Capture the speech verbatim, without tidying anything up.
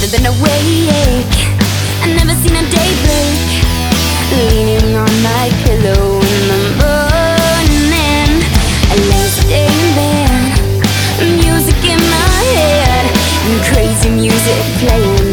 than awake. I never seen a day break, leaning on my pillow in the morning. I lay stay in bed, music in my head, and crazy music playing